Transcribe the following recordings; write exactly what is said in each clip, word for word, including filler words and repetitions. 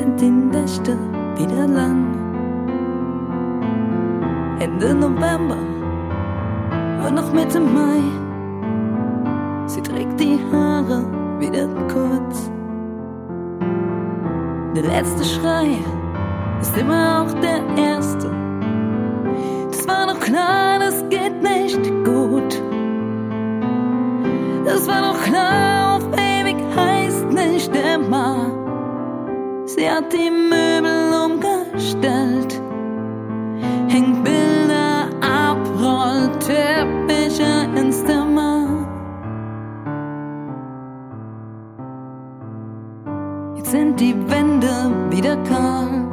sind die Nächte wieder lang. Ende November und noch Mitte Mai. Sie trägt die Haare wieder kurz. Der letzte Schrei ist immer auch der erste. Das war doch klar, das geht nicht gut. Das war doch klar, auf ewig heißt nicht immer. Sie hat die Möbel umgestellt, hängt Bilder ab, rollt Teppiche ins Zimmer. Jetzt sind die Wände wieder kahl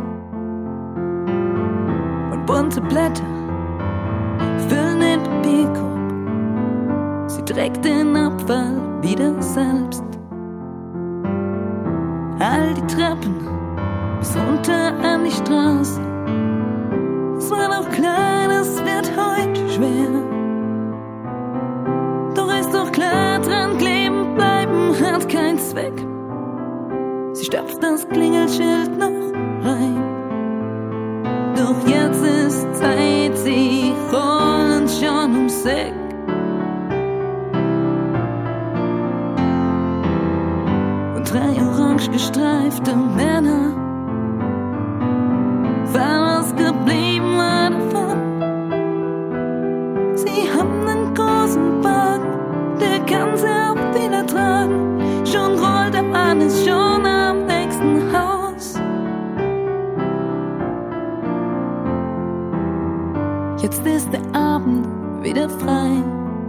und bunte Blätter füllen den Papierkorb. Sie trägt den Abfall wieder selbst. All die Treppen bis runter an die Straße. Es war doch klar, das wird heute schwer. Doch ist doch klar, dran kleben bleiben hat keinen Zweck. Sie stopft das Klingelschild noch rein. Doch jetzt ist Zeit, sie rollen schon ums Eck. Und drei orange gestreifte Männer waren was geblieben war davon. Sie haben einen großen Wagen, der kann sie auch wieder tragen. Schon rollt er an, ist schon am nächsten Haus. Jetzt ist der Abend wieder frei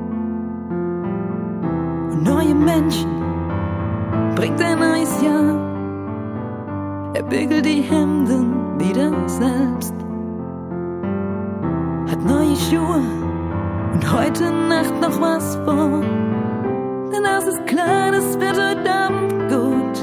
und neue Menschen bringt ein neues Jahr. Er bügelt die Hemden wieder selbst, hat neue Schuhe und heute Nacht noch was vor. Denn das ist klar, das wird heute Abend gut.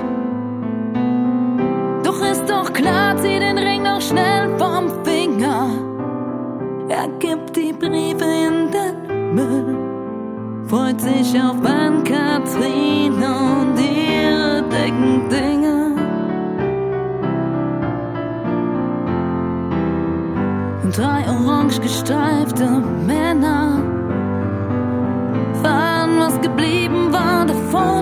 Doch ist doch klar, zieh den Ring noch schnell vom Finger. Er gibt die Briefe in den Müll, freut sich auf Ann-Kathrin und ihre dicken Dinger. Und drei orange gestreifte Männer fahren, was geblieben war davon.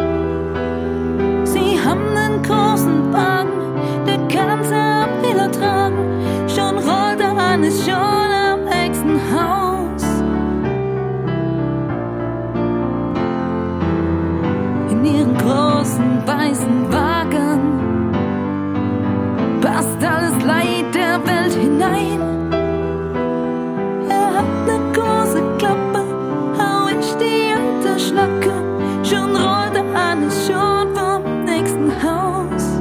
Sie haben einen großen Wagen, der kann sie ab wieder tragen. Schon rollt er an, ist schon am nächsten Haus. In ihren großen weißen Wagen passt alles Leid der Welt hinein. Er hat ne große Klappe, hau ich die alte Schlacke. Schon rollt er an, ist schon vom nächsten Haus.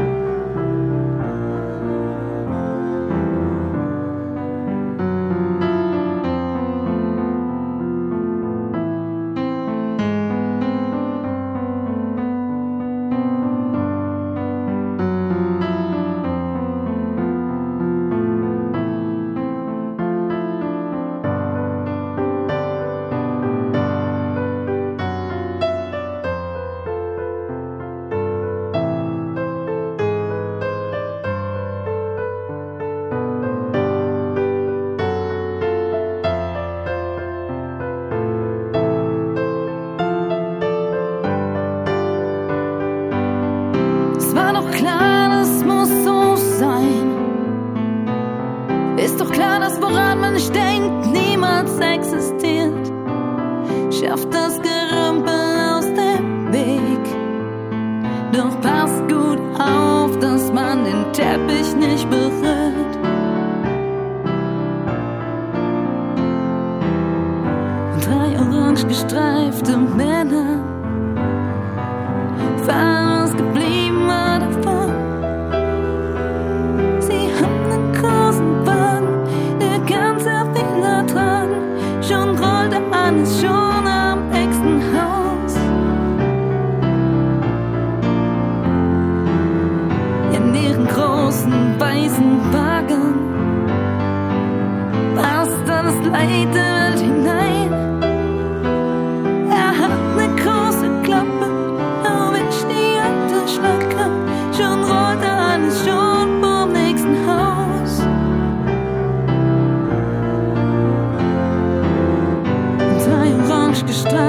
Es war doch klar, das muss so sein. Ist doch klar, dass woran man nicht denkt, niemals existiert. Schafft das Gerümpel aus dem Weg. Doch passt gut auf, dass man den Teppich nicht berührt. Und drei orange gestreifte Männer fahren, was geblieben war davon. Sie haben einen großen Wagen, der kann sehr viel ertragen. Schon rollt er an, ist schon am nächsten Haus. In ihren großen weißen Wagen passt alles Leid der Welt hinein. Er hat ne große Klappe, hau ich die an.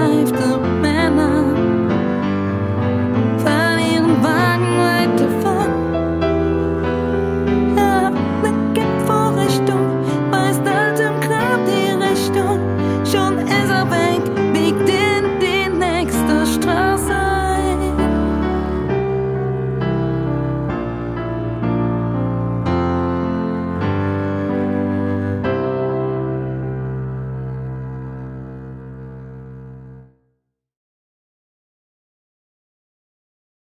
bleibt im